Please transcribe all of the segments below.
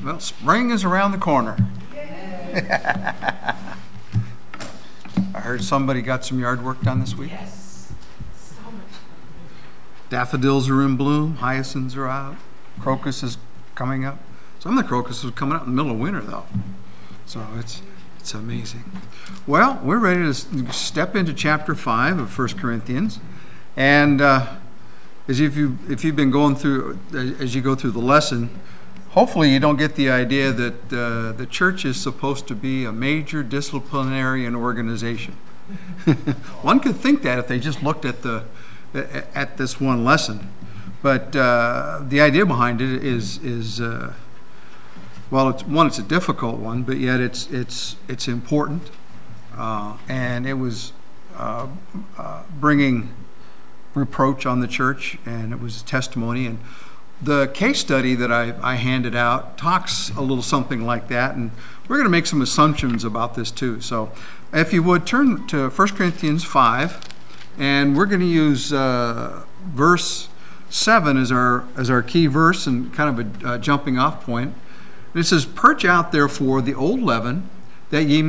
Well, spring is around the corner. I heard somebody got some yard work done this week. Yes. So much fun. Daffodils are in bloom. Hyacinths are out. Crocus is coming up. Some of the crocus is coming out in the middle of winter, though. So it's amazing. Well, we're ready to step into chapter 5 of 1 Corinthians. And as if you've been going through, as you go through the lesson, hopefully you don't get the idea that the church is supposed to be a major disciplinarian organization. One could think that if they just looked at this one lesson. But the idea behind it is well, it's a difficult one, but yet it's important, and it was bringing reproach on the church, and it was a testimony. And the case study that I handed out talks a little something like that, and we're going to make some assumptions about this too. So if you would, turn to 1 Corinthians 5, and we're going to use verse 7 as our key verse and kind of a jumping off point. And it says, "Purge out therefore the old leaven, that ye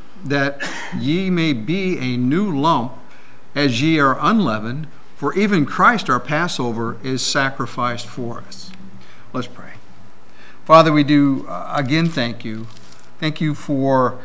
may be a new lump, as ye are unleavened. For even Christ our Passover is sacrificed for us." Let's pray. Father, we do again thank you. Thank you for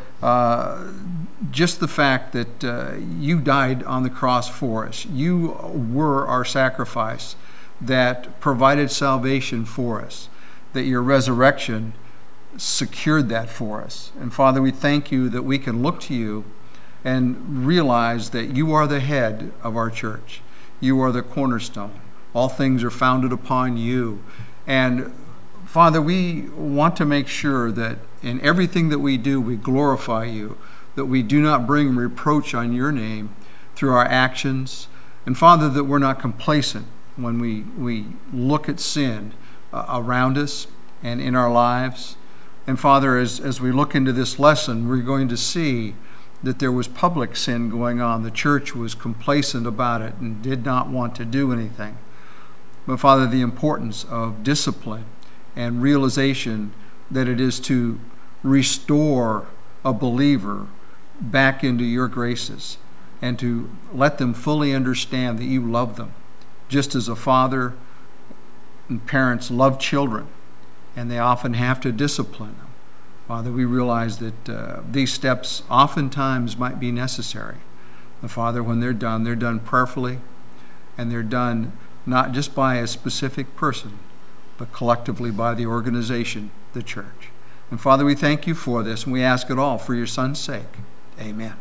just the fact that you died on the cross for us. You were our sacrifice that provided salvation for us, that your resurrection secured that for us. And Father, we thank you that we can look to you and realize that you are the head of our church. You are the cornerstone. All things are founded upon you. And Father, we want to make sure that in everything that we do, we glorify you, that we do not bring reproach on your name through our actions. And Father, that we're not complacent when we look at sin around us and in our lives. And Father, as we look into this lesson, we're going to see that there was public sin going on. The church was complacent about it and did not want to do anything. But Father, the importance of discipline and realization that it is to restore a believer back into your graces and to let them fully understand that you love them, just as a father and parents love children, and they often have to discipline them. Father, we realize that these steps oftentimes might be necessary. But Father, when they're done prayerfully, and they're done not just by a specific person, but collectively by the organization, the church. And Father, we thank you for this, and we ask it all for your Son's sake. Amen.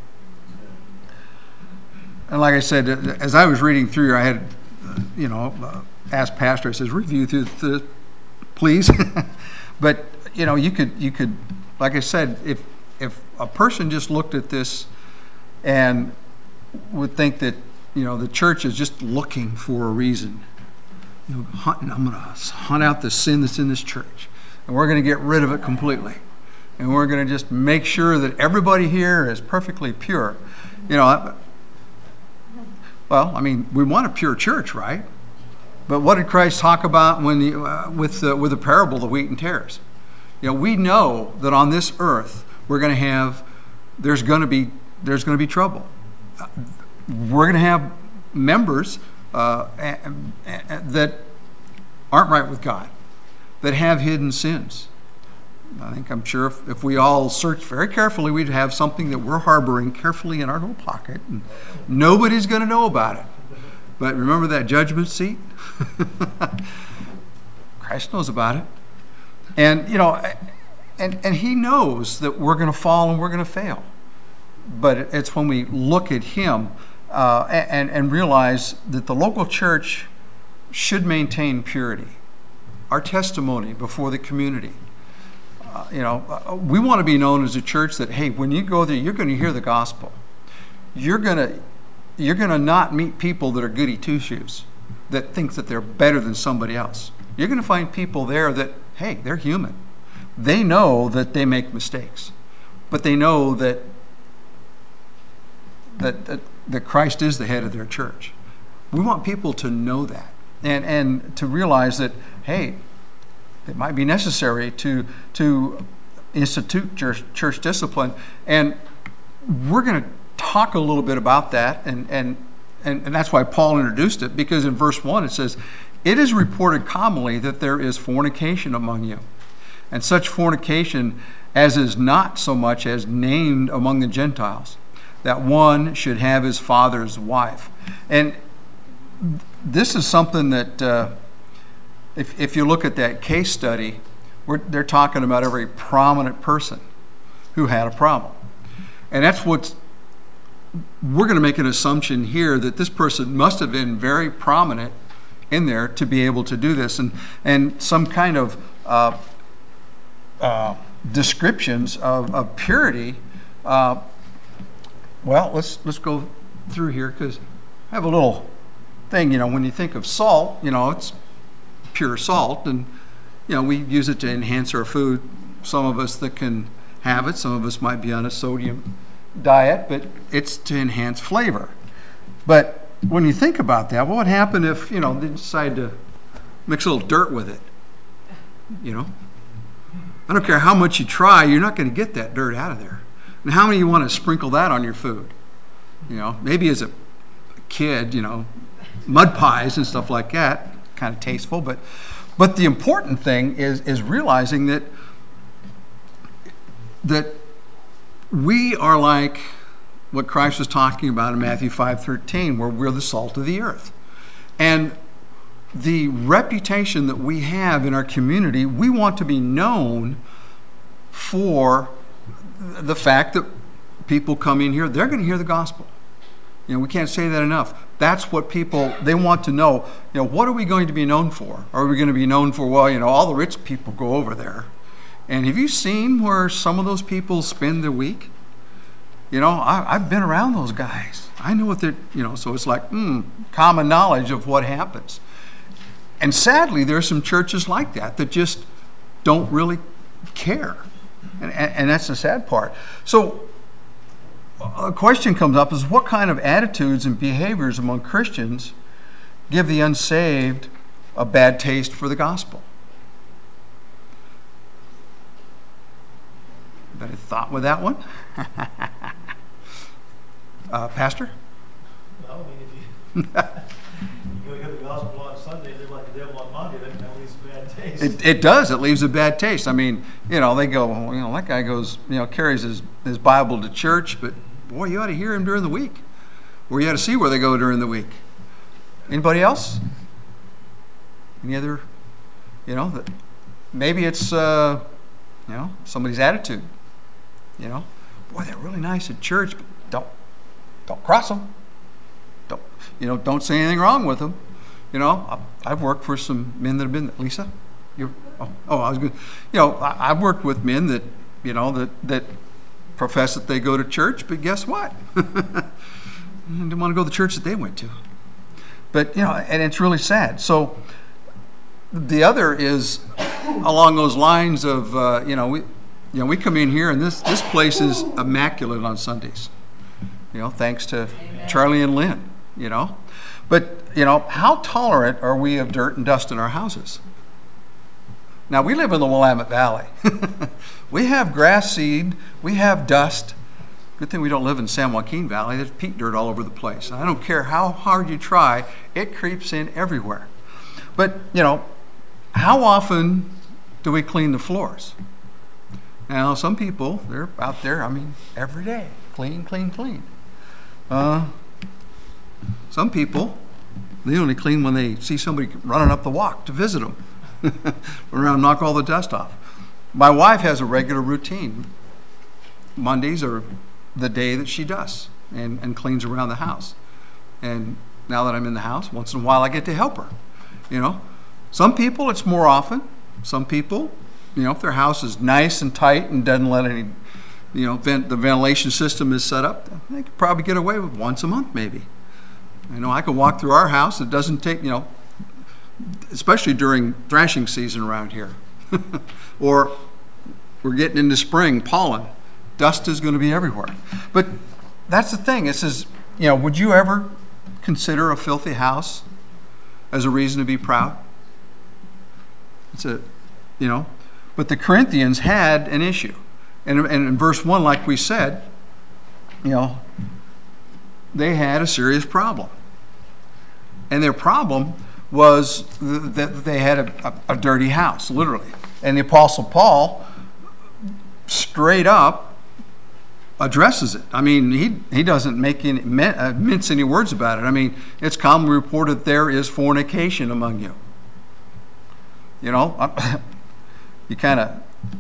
And like I said, as I was reading through, I had, asked Pastor, I says, review through this, please. But, you could, like I said, if a person just looked at this and would think that, the church is just looking for a reason, I'm going to hunt out the sin that's in this church, and we're going to get rid of it completely. And we're going to just make sure that everybody here is perfectly pure. We want a pure church, right? But what did Christ talk about with the parable of the wheat and tares? We know that on this earth there's going to be trouble. We're going to have members that aren't right with God, that have hidden sins. I'm sure if we all searched very carefully, we'd have something that we're harboring carefully in our little pocket, and nobody's going to know about it. But remember that judgment seat? Christ knows about it. And, and he knows that we're going to fall and we're going to fail. But it's when we look at him and realize that the local church should maintain purity, our testimony before the community. We want to be known as a church that, hey, when you go there, you're going to hear the gospel. You're going to not meet people that are goody two-shoes, that think that they're better than somebody else. You're going to find people there that, hey, they're human. They know that they make mistakes, but they know that Christ is the head of their church. We want people to know that and to realize that, hey, that might be necessary to institute church discipline. And we're going to talk a little bit about that, and that's why Paul introduced it, because in verse 1 it says, "It is reported commonly that there is fornication among you, and such fornication as is not so much as named among the Gentiles, that one should have his father's wife." And this is something that, if you look at that case study, they're talking about a very prominent person who had a problem. And that's what we're going to make an assumption here, that this person must have been very prominent in there to be able to do this. And some kind of descriptions of purity. Well, let's go through here, because I have a little thing. When you think of salt, it's pure salt, and we use it to enhance our food. Some of us that can have it, some of us might be on a sodium diet, but it's to enhance flavor. But when you think about that, what would happen if they decide to mix a little dirt with it? I don't care how much you try, you're not going to get that dirt out of there. And how many of you want to sprinkle that on your food? Maybe as a kid, mud pies and stuff like that, kind of tasteful. But the important thing is realizing that we are like what Christ was talking about in Matthew 5:13, where we're the salt of the earth. And the reputation that we have in our community, we want to be known for the fact that people come in here, they're going to hear the gospel. We can't say that enough. That's what people, they want to know. What are we going to be known for? Are we going to be known for, all the rich people go over there? And have you seen where some of those people spend their week? I've been around those guys. I know what they're, so it's like common knowledge of what happens. And sadly, there are some churches like that just don't really care. And that's the sad part. So a question comes up is, what kind of attitudes and behaviors among Christians give the unsaved a bad taste for the gospel? Anybody thought with that one? Pastor? Well, if you go hear the gospel on Sunday, they're like the devil on Monday, that leaves a bad taste. It does. It leaves a bad taste. They go, that guy goes, carries his Bible to church, but boy, you ought to hear him during the week. Or you ought to see where they go during the week. Anybody else? Any other, that maybe it's, somebody's attitude. Boy, they're really nice at church, but don't cross them. Don't say anything wrong with them. I've worked for some men that have been, Lisa, I was good. I've worked with men that, that profess that they go to church, but guess what? They didn't want to go to the church that they went to. But, and it's really sad. So the other is along those lines of, we come in here and this place is immaculate on Sundays. Thanks to Charlie and Lynn, But, how tolerant are we of dirt and dust in our houses? Now, we live in the Willamette Valley. We have grass seed. We have dust. Good thing we don't live in San Joaquin Valley. There's peat dirt all over the place. I don't care how hard you try, it creeps in everywhere. But, how often do we clean the floors? Now, some people, they're out there, every day. Clean, clean, clean. Some people, they only clean when they see somebody running up the walk to visit them. Run around, knock all the dust off. My wife has a regular routine. Mondays are the day that she dusts and cleans around the house. And now that I'm in the house, once in a while I get to help her. Some people it's more often. Some people, if their house is nice and tight and doesn't let any, the ventilation system is set up, they could probably get away with once a month maybe. I could walk through our house. It doesn't take, especially during thrashing season around here. Or we're getting into spring, pollen. Dust is going to be everywhere. But that's the thing. It says, would you ever consider a filthy house as a reason to be proud? you know. But the Corinthians had an issue. And in verse 1, like we said, you know, they had a serious problem. And their problem was that they had a dirty house, literally. And the Apostle Paul straight up addresses it. I mean, he doesn't make any mince any words about it. I mean, it's commonly reported there is fornication among you. You know, you kind of,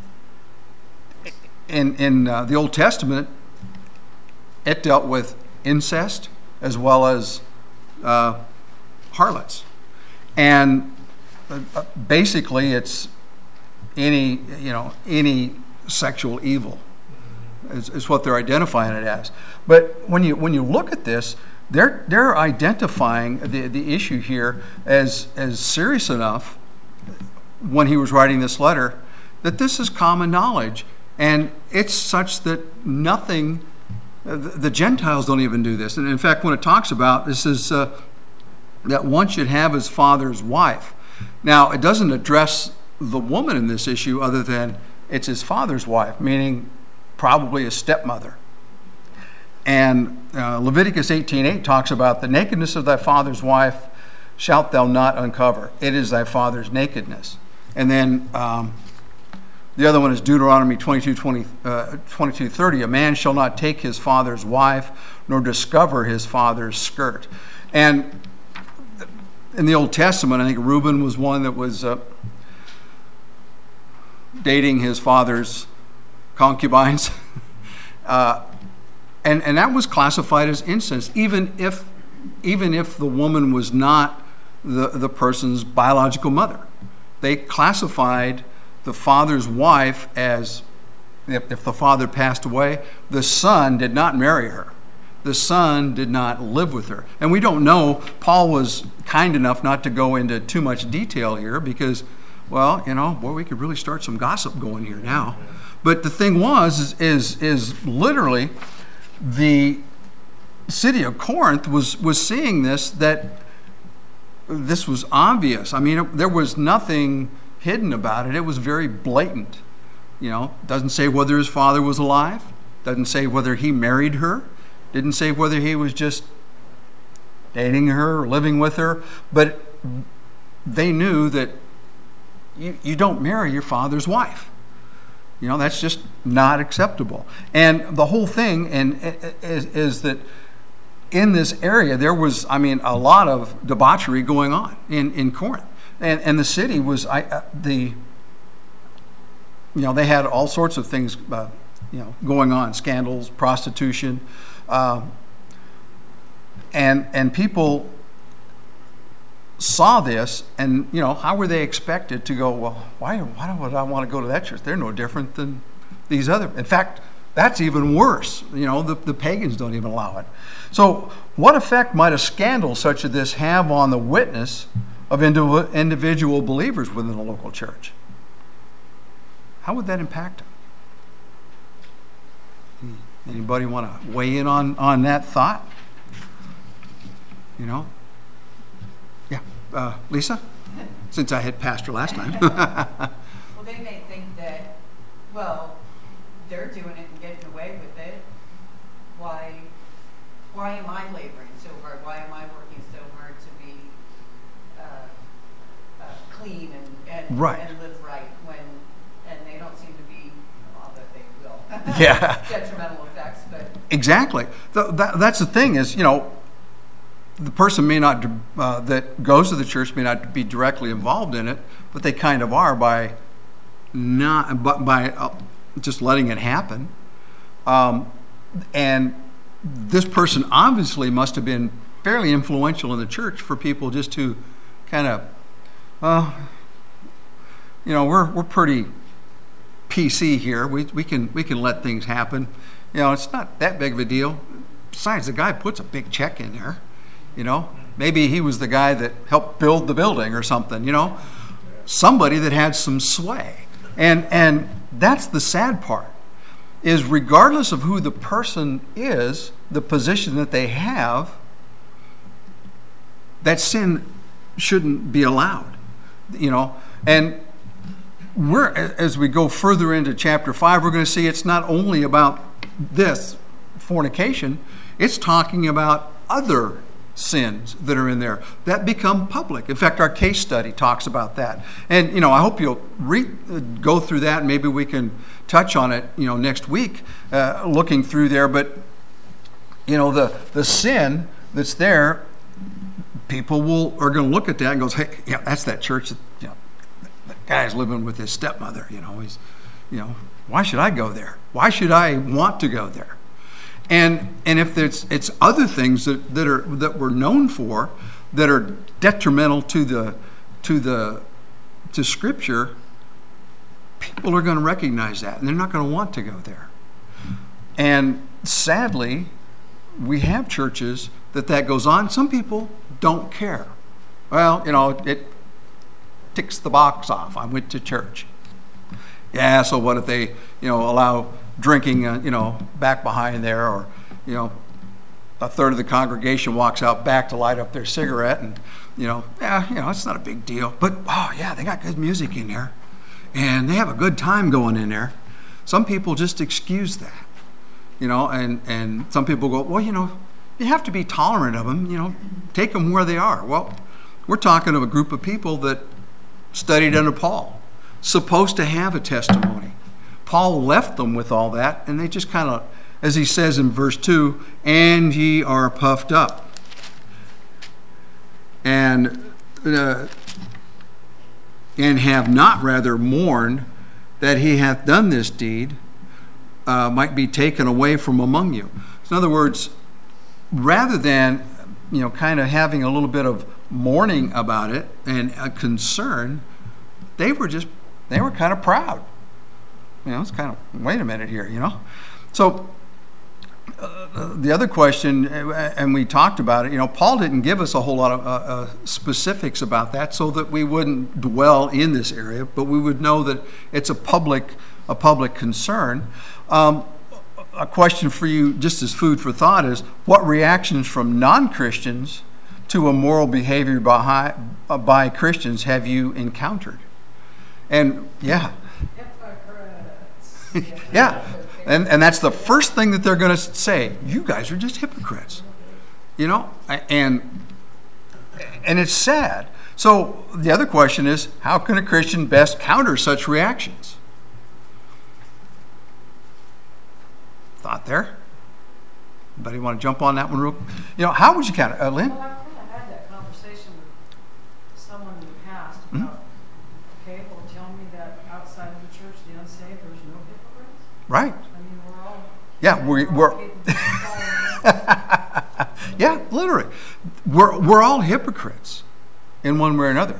in the Old Testament, it dealt with incest as well as harlots. And basically it's any sexual evil is what they're identifying it as. But when you look at this, they're identifying the issue here as serious enough when he was writing this letter that this is common knowledge, and it's such that nothing, the Gentiles don't even do this. And in fact, when it talks about this is that one should have his father's wife. Now, it doesn't address the woman in this issue other than it's his father's wife, meaning probably a stepmother. And Leviticus 18:8 talks about the nakedness of thy father's wife shalt thou not uncover. It is thy father's nakedness. And then the other one is Deuteronomy 22:30. A man shall not take his father's wife nor discover his father's skirt. And in the Old Testament, I think Reuben was one that was dating his father's concubines. And that was classified as incest, even if the woman was not the person's biological mother. They classified the father's wife as, if the father passed away, the son did not marry her. The son did not live with her. And we don't know. Paul was kind enough not to go into too much detail here because, well, you know, boy, we could really start some gossip going here now. But the thing is literally the city of Corinth was seeing this, that this was obvious. I mean, there was nothing hidden about it. It was very blatant. You know, doesn't say whether his father was alive. Doesn't say whether he married her. Didn't say whether he was just dating her or living with her. But they knew that you don't marry your father's wife. You know, that's just not acceptable. And the whole thing is that in this area, there was, I mean, a lot of debauchery going on in Corinth. And the city was, they had all sorts of things, going on, scandals, prostitution, and people saw this, and how were they expected to go? Well, why would I want to go to that church? They're no different than these other. In fact, that's even worse. The pagans don't even allow it. So, what effect might a scandal such as this have on the witness of individual believers within a local church? How would that impact them? Anybody want to weigh in on that thought? Yeah, Lisa? Since I had pastor last time. Well, they may think that, they're doing it and getting away with it. Why am I laboring so hard? Why am I working so hard to be clean and right. and live right and they don't seem to be, that they will. Yeah. Detrimental effects, but exactly. That's the thing is, the person may not that goes to the church may not be directly involved in it, but they kind of are by just letting it happen. And this person obviously must have been fairly influential in the church for people just to kind of, we're pretty PC here. We can let things happen. It's not that big of a deal. Besides, the guy puts a big check in there. Maybe he was the guy that helped build the building or something. Somebody that had some sway. And that's the sad part, is regardless of who the person is, the position that they have, that sin shouldn't be allowed. And as we go further into chapter 5, we're going to see it's not only about this fornication, it's talking about other sins that are in there that become public. In fact, our case study talks about that. And, I hope you'll go through that, and maybe we can touch on it, next week, looking through there. But, the sin that's there, people are going to look at that and goes, hey, that's that church that, the guy's living with his stepmother, he's, why should I go there? Why should I want to go there? And if it's other things that we're known for that are detrimental to Scripture, people are going to recognize that, and they're not going to want to go there. And sadly, we have churches that goes on. Some people don't care. Well, it ticks the box off. I went to church. Yeah, so what if they, allow drinking, back behind there, or, a third of the congregation walks out back to light up their cigarette, and, it's not a big deal. But, they got good music in there, and they have a good time going in there. Some people just excuse that, and some people go, well, you have to be tolerant of them, take them where they are. Well, we're talking of a group of people that studied under Paul, supposed to have a testimony. Paul left them with all that, and they just kind of, as he says in verse 2, and ye are puffed up. And have not rather mourned that he hath done this deed, might be taken away from among you. So in other words, rather than, kind of having a little bit of mourning about it and a concern, they were kind of proud. It's kind of, wait a minute here, So the other question, and we talked about it, Paul didn't give us a whole lot of specifics about that so that we wouldn't dwell in this area, but we would know that it's a public concern. A question for you, just as food for thought, is what reactions from non-Christians to immoral behavior by Christians have you encountered? And yeah. Yeah. And that's the first thing that they're going to say. You guys are just hypocrites. And it's sad. So the other question is, how can a Christian best counter such reactions? Thought there? Anybody want to jump on that one real quick? How would you counter? Lynn? Well, I've kind of had that conversation with someone in the past about, okay, well, tell me that outside of the church, the unsaved, there's no hypocrites? Right. I mean, we're all... Yeah, we're yeah, literally. We're all hypocrites in one way or another.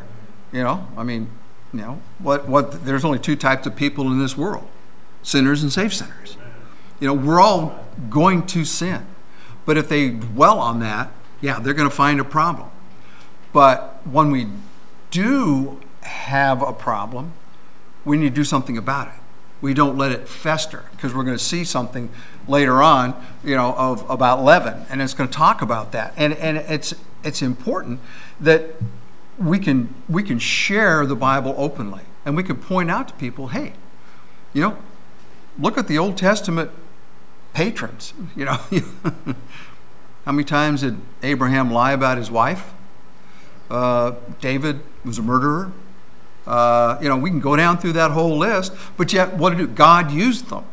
What there's only two types of people in this world: sinners and saved sinners. We're all going to sin. But if they dwell on that, they're going to find a problem. But when we do have a problem, we need to do something about it. We don't let it fester, because we're going to see something later on, of about leaven, and it's going to talk about that. And it's important that we can share the Bible openly, and we can point out to people, hey, look at the Old Testament patrons. How many times did Abraham lie about his wife? David was a murderer. We can go down through that whole list, but yet what did God used them?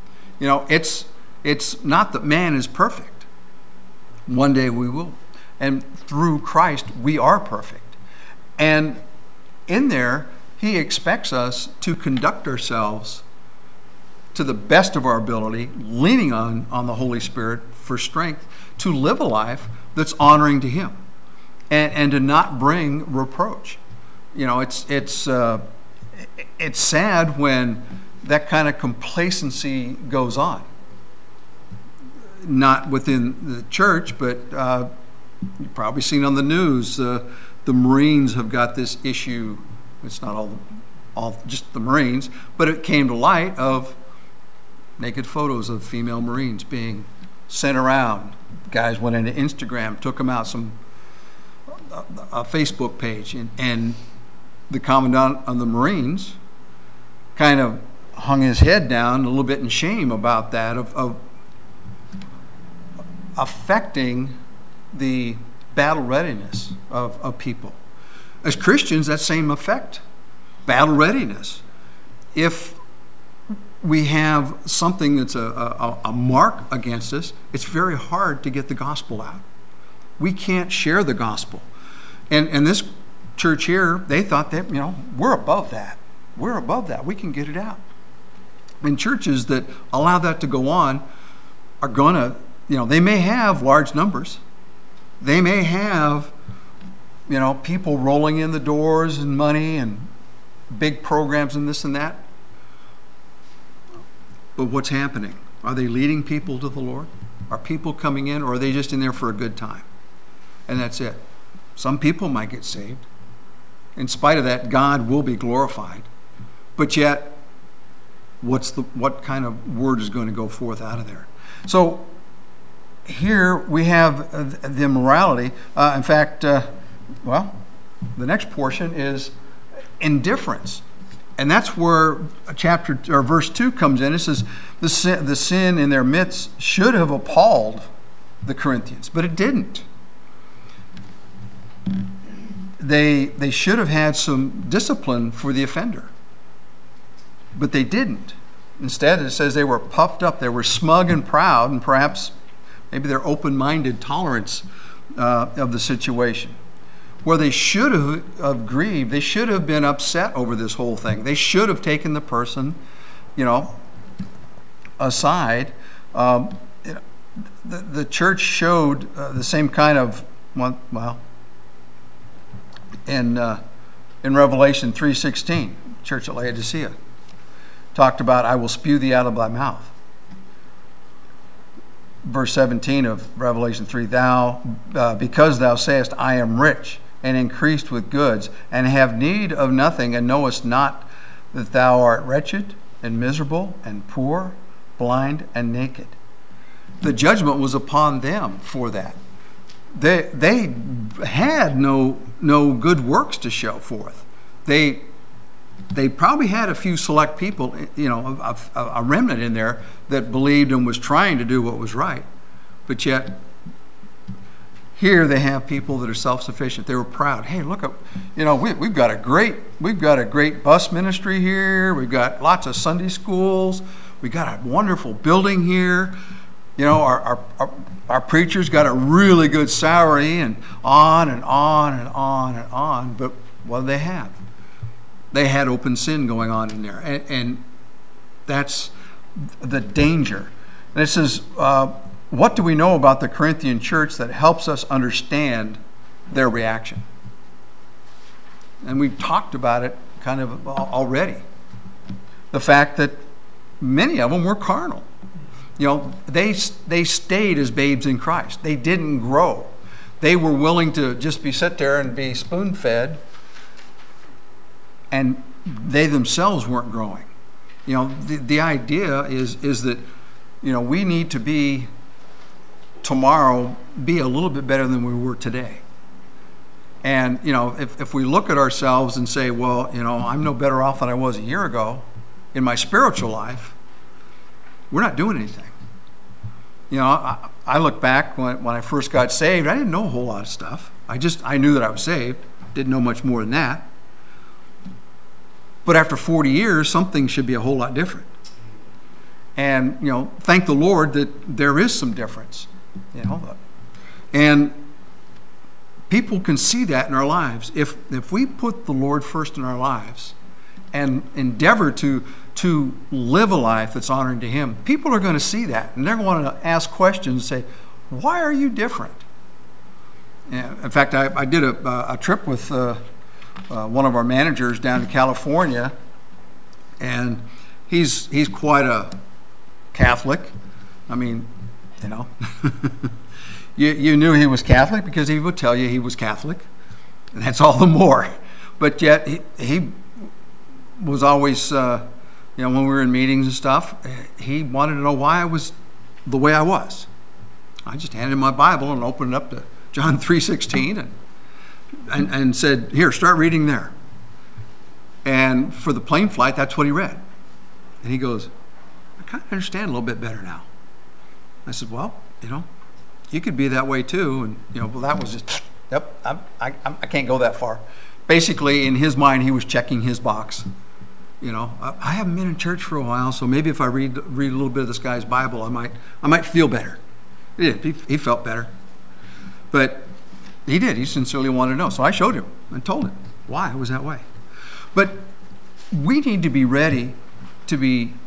It's not that man is perfect. One day we will. And through Christ, we are perfect. And in there, he expects us to conduct ourselves to the best of our ability, leaning on the Holy Spirit for strength, to live a life that's honoring to him, and to not bring reproach. It's sad when that kind of complacency goes on. Not within the church, but you've probably seen on the news, the Marines have got this issue. It's not all just the Marines, but it came to light of naked photos of female Marines being sent around. Guys went into Instagram, took them out, a Facebook page, and the commandant of the Marines kind of hung his head down a little bit in shame about that, of affecting the battle readiness of people. As Christians, that same effect, battle readiness. If we have something that's a mark against us, it's very hard to get the gospel out. We can't share the gospel. And this church here, they thought that, we're above that. We're above that. We can get it out. And churches that allow that to go on are going to, they may have large numbers. They may have, people rolling in the doors and money and big programs and this and that. But what's happening? Are they leading people to the Lord? Are people coming in, or are they just in there for a good time? And that's it. Some people might get saved. In spite of that, God will be glorified. But yet, what kind of word is going to go forth out of there? So here we have the immorality. In fact, the next portion is indifference. And that's where verse 2 comes in. It says, the sin in their midst should have appalled the Corinthians, but it didn't. They should have had some discipline for the offender, but they didn't. Instead, it says they were puffed up, they were smug and proud, and perhaps maybe their open-minded tolerance of the situation. Where they should have grieved, they should have been upset over this whole thing. They should have taken the person, aside. The church showed the same kind of, in Revelation 3:16, church at Laodicea, talked about, I will spew thee out of thy mouth. Verse 17 of Revelation 3, because thou sayest, I am rich, and increased with goods, and have need of nothing, and knowest not that thou art wretched, and miserable, and poor, blind, and naked. The judgment was upon them for that. They had no good works to show forth. They probably had a few select people, a remnant in there that believed and was trying to do what was right. But yet, here they have people that are self-sufficient. They were proud. Hey, look, we've got a great bus ministry here. We've got lots of Sunday schools. We've got a wonderful building here. Our preacher's got a really good salary, and on and on and on and on. But what do they have? They had open sin going on in there, and that's the danger. And it says, what do we know about the Corinthian church that helps us understand their reaction? And we've talked about it kind of already. The fact that many of them were carnal. They stayed as babes in Christ. They didn't grow. They were willing to just sit there and be spoon-fed, and they themselves weren't growing. The idea is that, we need to be tomorrow be a little bit better than we were today. And, if we look at ourselves and say, well, I'm no better off than I was a year ago in my spiritual life, we're not doing anything. I look back when I first got saved, I didn't know a whole lot of stuff. I knew that I was saved, didn't know much more than that. But after 40 years, something should be a whole lot different. And, thank the Lord that there is some difference. And people can see that in our lives. If we put the Lord first in our lives and endeavor to live a life that's honoring to Him, people are going to see that. And they're going to ask questions and say, why are you different? And in fact, I did a trip with one of our managers down to California, and he's quite a Catholic. I mean, you knew he was Catholic because he would tell you he was Catholic, and that's all the more. But yet he was always, when we were in meetings and stuff, he wanted to know why I was the way I was. I just handed him my Bible and opened it up to John 3:16 and said, here, start reading there. And for the plane flight, that's what he read. And he goes, I kind of understand a little bit better now. I said, well, you could be that way too. And, well, that was just, yep, I can't go that far. Basically, in his mind, he was checking his box. I haven't been in church for a while, so maybe if I read a little bit of this guy's Bible, I might feel better. He felt better. But he did. He sincerely wanted to know. So I showed him and told him why it was that way. But we need to be ready to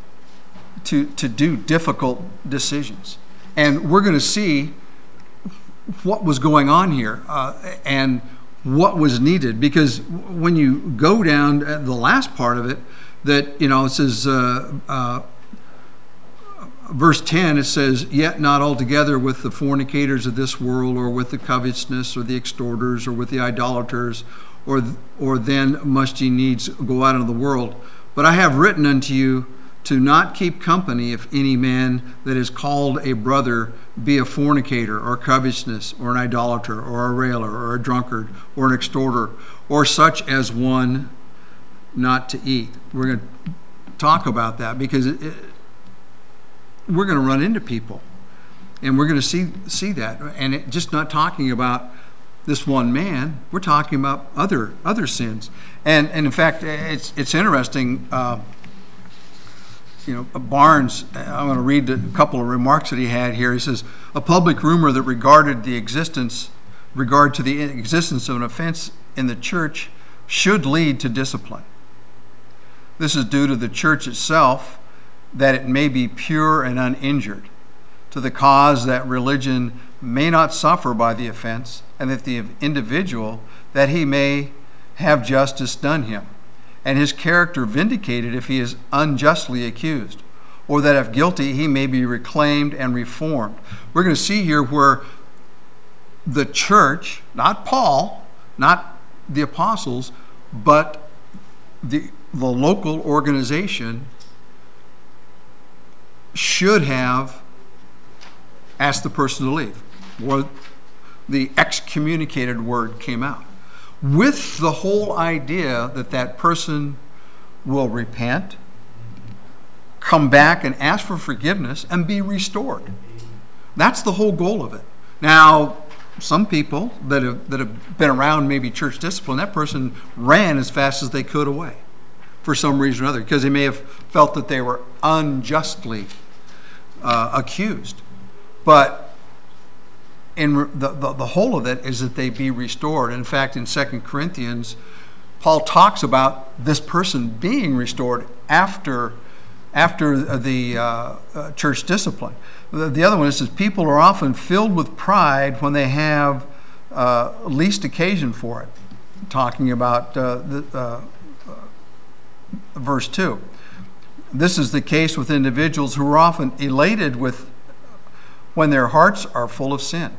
do difficult decisions. And we're going to see what was going on here and what was needed. Because when you go down the last part of it, that, it says, verse 10, it says, yet not altogether with the fornicators of this world, or with the covetousness, or the extorters, or with the idolaters, or then must ye needs go out into the world. But I have written unto you to not keep company if any man that is called a brother be a fornicator, or covetousness, or an idolater, or a railer, or a drunkard, or an extorter, or such as one not to eat. We're going to talk about that because we're going to run into people, and we're going to see that. And just not talking about this one man, we're talking about other sins. And in fact, it's interesting. Barnes, I'm going to read a couple of remarks that he had here. He says, a public rumor that regard to the existence of an offense in the church should lead to discipline. This is due to the church itself, that it may be pure and uninjured, to the cause that religion may not suffer by the offense, and that the individual, that he may have justice done him, and his character vindicated if he is unjustly accused, or that if guilty he may be reclaimed and reformed. We're going to see here where the church, not Paul, not the apostles, but the local organization should have asked the person to leave, or the excommunicated word came out, with the whole idea that that person will repent, come back and ask for forgiveness, and be restored. That's the whole goal of it. Now, some people that have been around maybe church discipline, that person ran as fast as they could away for some reason or other, because they may have felt that they were unjustly accused. But in the whole of it is that they be restored. In fact, in 2 Corinthians, Paul talks about this person being restored after the church discipline. The other one is people are often filled with pride when they have least occasion for it. Talking about verse 2. This is the case with individuals who are often elated when their hearts are full of sin,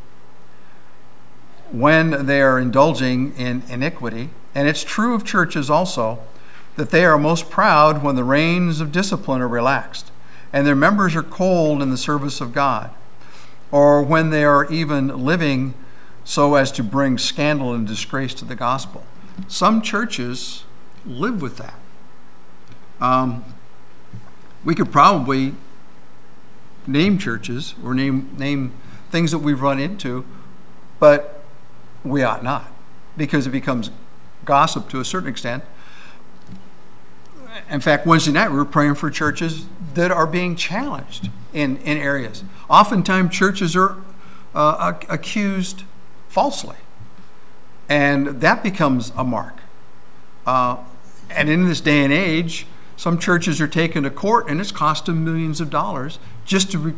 when they are indulging in iniquity. And it's true of churches also, that they are most proud when the reins of discipline are relaxed and their members are cold in the service of God, or when they are even living so as to bring scandal and disgrace to the gospel. Some churches live with that. We could probably name churches or name things that we've run into, but we ought not, because it becomes gossip to a certain extent. In fact, Wednesday night we were praying for churches that are being challenged in areas. Oftentimes churches are accused falsely, and that becomes a mark. And in this day and age, some churches are taken to court, and it's cost them millions of dollars just to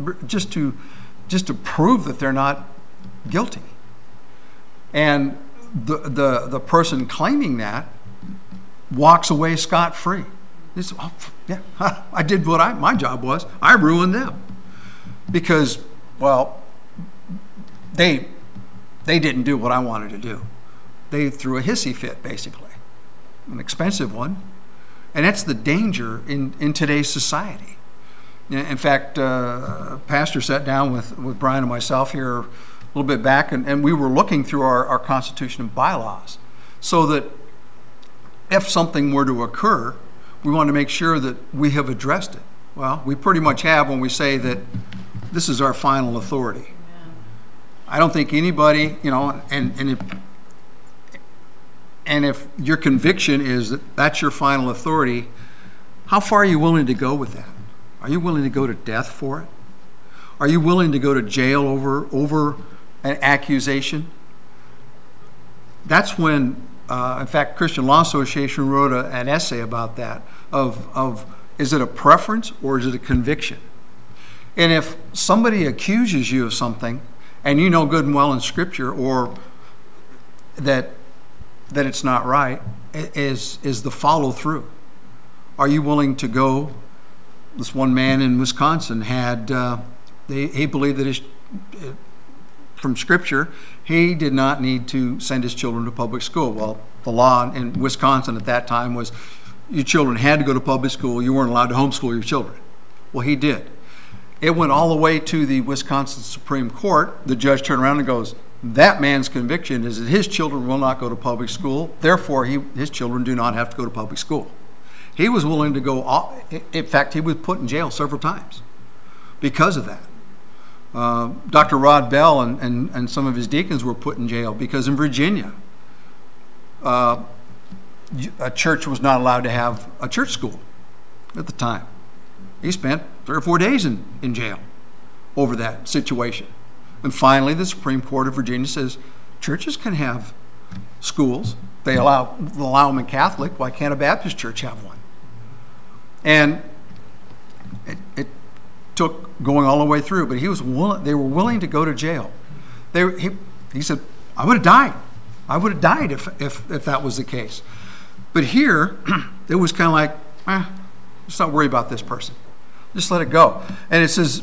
prove that they're not guilty. And the person claiming that walks away scot-free. He says, oh, yeah, I did what my job was. I ruined them because, well, they didn't do what I wanted to do. They threw a hissy fit, basically, an expensive one. And that's the danger in today's society. In fact, Pastor sat down with Brian and myself here a little bit back, and we were looking through our Constitution and bylaws so that if something were to occur, we want to make sure that we have addressed it. Well, we pretty much have when we say that this is our final authority. Amen. I don't think anybody, and if your conviction is that that's your final authority, how far are you willing to go with that? Are you willing to go to death for it? Are you willing to go to jail over an accusation? That's when, in fact, Christian Law Association wrote an essay about that, of is it a preference or is it a conviction? And if somebody accuses you of something, and you know good and well in Scripture, or that it's not right, is the follow through. Are you willing to go? This one man in Wisconsin had, he believed that from Scripture, he did not need to send his children to public school. Well, the law in Wisconsin at that time was your children had to go to public school. You weren't allowed to homeschool your children. Well, he did. It went all the way to the Wisconsin Supreme Court. The judge turned around and goes, that man's conviction is that his children will not go to public school. Therefore, his children do not have to go to public school. He was willing to go, in fact, he was put in jail several times because of that. Dr. Rod Bell and some of his deacons were put in jail because in Virginia, a church was not allowed to have a church school at the time. He spent 3 or 4 days in jail over that situation. And finally, the Supreme Court of Virginia says churches can have schools. They allow them in Catholic. Why can't a Baptist church have one? And it took going all the way through, but they were willing to go to jail. He said, I would have died. I would have died if that was the case. But here, it was kind of like, let's not worry about this person. Just let it go. And it says,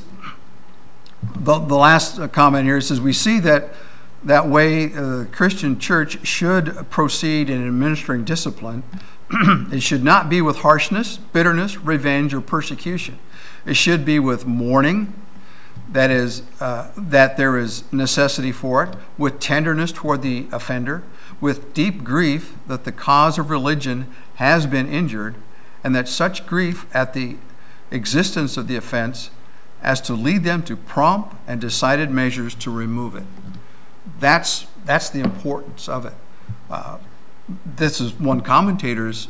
the last comment here, it says, we see that way the Christian church should proceed in administering discipline. It should not be with harshness, bitterness, revenge, or persecution. It should be with mourning, that is, that there is necessity for it, with tenderness toward the offender, with deep grief that the cause of religion has been injured, and that such grief at the existence of the offense as to lead them to prompt and decided measures to remove it. That's the importance of it. This is one commentator's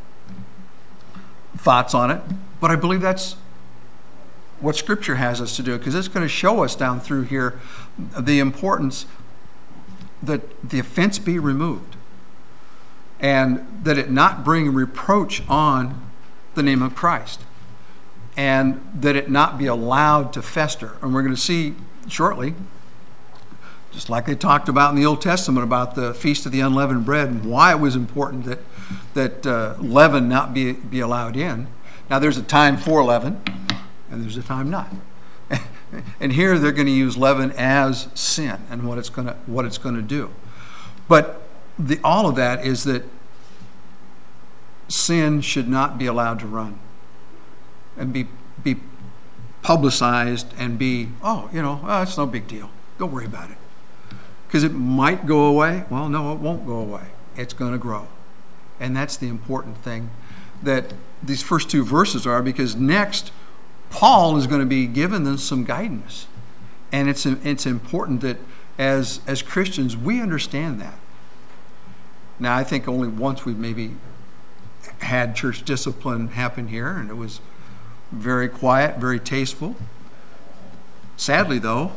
thoughts on it, but I believe that's what Scripture has us to do, because it's going to show us down through here the importance that the offense be removed and that it not bring reproach on the name of Christ, and that it not be allowed to fester. And we're going to see shortly, just like they talked about in the Old Testament about the Feast of the Unleavened Bread and why it was important that leaven not be allowed in. Now there's a time for leaven and there's a time not. And here they're going to use leaven as sin and what it's going to do. But all of that is that sin should not be allowed to run and be publicized and be, it's no big deal. Don't worry about it. Because it might go away. Well, no, it won't go away. It's going to grow. And that's the important thing that these first 2 verses are, because next, Paul is going to be giving them some guidance. And it's important that as Christians, we understand that. Now, I think only once we've maybe had church discipline happen here, and it was very quiet, very tasteful. Sadly, though,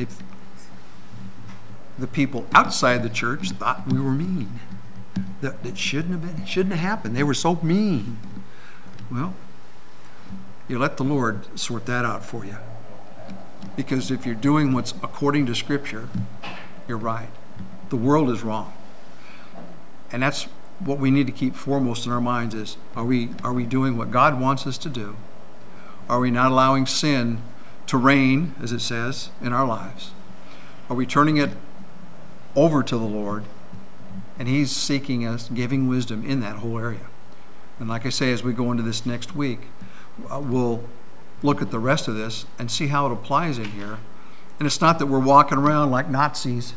the people outside the church thought we were mean. That it shouldn't have happened. They were so mean. Well, you let the Lord sort that out for you. Because if you're doing what's according to Scripture, you're right. The world is wrong. And that's what we need to keep foremost in our minds is, are we doing what God wants us to do? Are we not allowing sin to reign, as it says, in our lives? Are we turning it over to the Lord? And He's seeking us, giving wisdom in that whole area. And like I say, as we go into this next week, we'll look at the rest of this and see how it applies in here. And it's not that we're walking around like Nazis,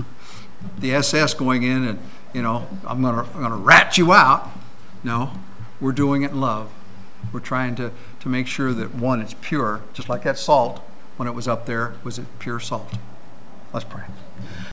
the SS going in and, I'm going to rat you out. No, we're doing it in love. We're trying to make sure that, one, it's pure, just like that salt, when it was up there, was it pure salt. Let's pray.